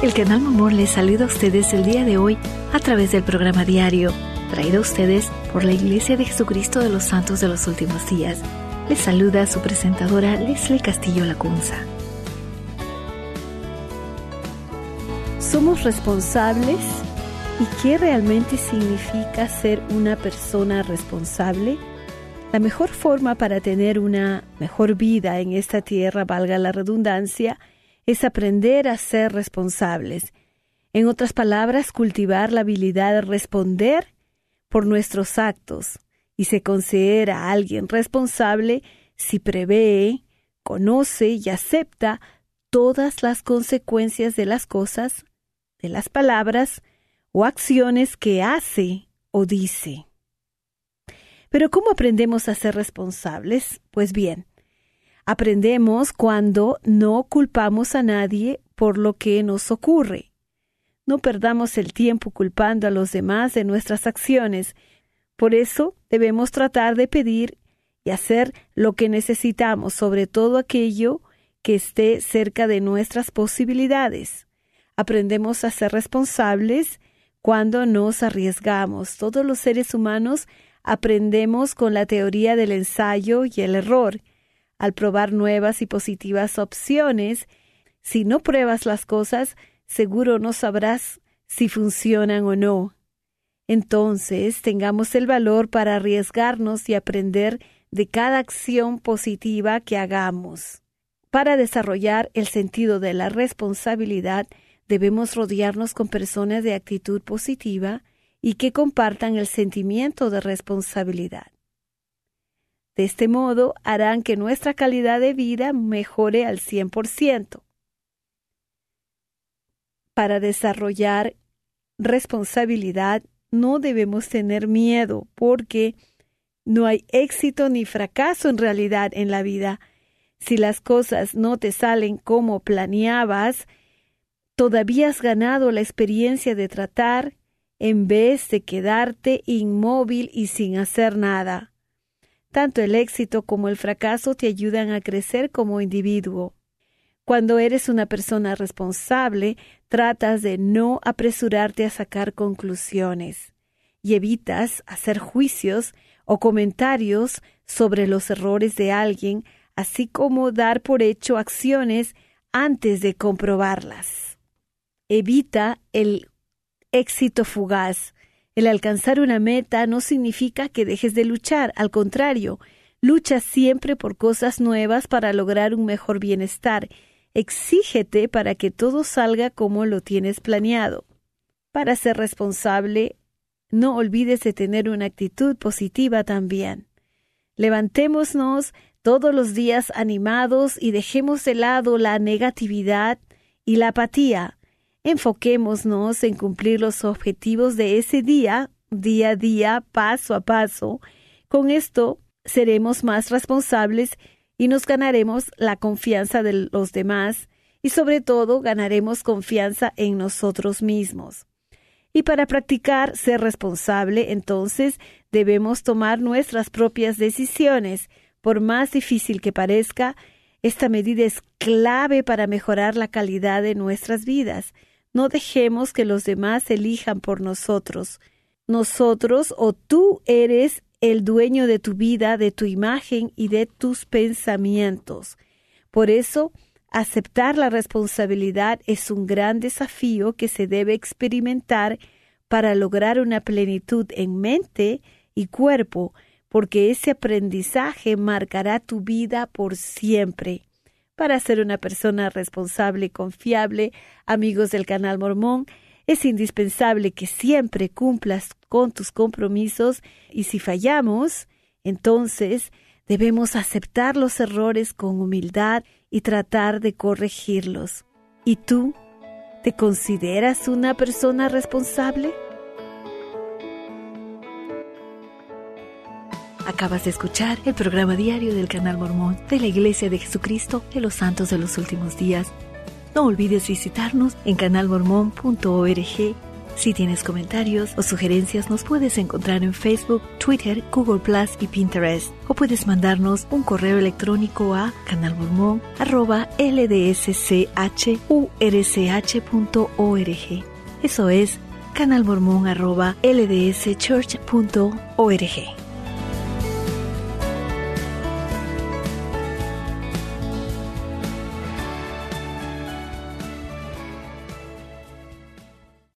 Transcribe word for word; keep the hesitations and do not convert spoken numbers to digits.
El Canal Mormón les saluda a ustedes el día de hoy a través del programa diario, traído a ustedes por la Iglesia de Jesucristo de los Santos de los Últimos Días. Les saluda su presentadora Leslie Castillo Lacunza. ¿Somos responsables? ¿Y qué realmente significa ser una persona responsable? La mejor forma para tener una mejor vida en esta tierra, valga la redundancia, es aprender a ser responsables. En otras palabras, cultivar la habilidad de responder por nuestros actos. Y se considera a alguien responsable si prevé, conoce y acepta todas las consecuencias de las cosas, de las palabras o acciones que hace o dice. Pero ¿cómo aprendemos a ser responsables? Pues bien, aprendemos cuando no culpamos a nadie por lo que nos ocurre. No perdamos el tiempo culpando a los demás de nuestras acciones. Por eso debemos tratar de pedir y hacer lo que necesitamos, sobre todo aquello que esté cerca de nuestras posibilidades. Aprendemos a ser responsables cuando nos arriesgamos. Todos los seres humanos aprendemos con la teoría del ensayo y el error. Al probar nuevas y positivas opciones, si no pruebas las cosas, seguro no sabrás si funcionan o no. Entonces, tengamos el valor para arriesgarnos y aprender de cada acción positiva que hagamos. Para desarrollar el sentido de la responsabilidad, debemos rodearnos con personas de actitud positiva y que compartan el sentimiento de responsabilidad. De este modo, harán que nuestra calidad de vida mejore al cien por ciento. Para desarrollar responsabilidad, no debemos tener miedo, porque no hay éxito ni fracaso en realidad en la vida. Si las cosas no te salen como planeabas, todavía has ganado la experiencia de tratar en vez de quedarte inmóvil y sin hacer nada. Tanto el éxito como el fracaso te ayudan a crecer como individuo. Cuando eres una persona responsable, tratas de no apresurarte a sacar conclusiones y evitas hacer juicios o comentarios sobre los errores de alguien, así como dar por hecho acciones antes de comprobarlas. Evita el éxito fugaz. El alcanzar una meta no significa que dejes de luchar, al contrario, lucha siempre por cosas nuevas para lograr un mejor bienestar. Exígete para que todo salga como lo tienes planeado. Para ser responsable, no olvides de tener una actitud positiva también. Levantémonos todos los días animados y dejemos de lado la negatividad y la apatía. Enfoquémonos en cumplir los objetivos de ese día, día a día, paso a paso. Con esto seremos más responsables y nos ganaremos la confianza de los demás y sobre todo ganaremos confianza en nosotros mismos. Y para practicar ser responsable, entonces debemos tomar nuestras propias decisiones. Por más difícil que parezca, esta medida es clave para mejorar la calidad de nuestras vidas. No dejemos que los demás elijan por nosotros. Nosotros o tú eres el dueño de tu vida, de tu imagen y de tus pensamientos. Por eso, aceptar la responsabilidad es un gran desafío que se debe experimentar para lograr una plenitud en mente y cuerpo, porque ese aprendizaje marcará tu vida por siempre. Para ser una persona responsable y confiable, amigos del Canal Mormón, es indispensable que siempre cumplas con tus compromisos y si fallamos, entonces debemos aceptar los errores con humildad y tratar de corregirlos. ¿Y tú? ¿Te consideras una persona responsable? Acabas de escuchar el programa diario del Canal Mormón de la Iglesia de Jesucristo de los Santos de los Últimos Días. No olvides visitarnos en canal mormón punto org Si tienes comentarios o sugerencias, nos puedes encontrar en Facebook, Twitter, Google Plus y Pinterest. O puedes mandarnos un correo electrónico a canalmormon arroba l d s c h u r c h punto org. Eso es canalmormon arroba l d s church punto org.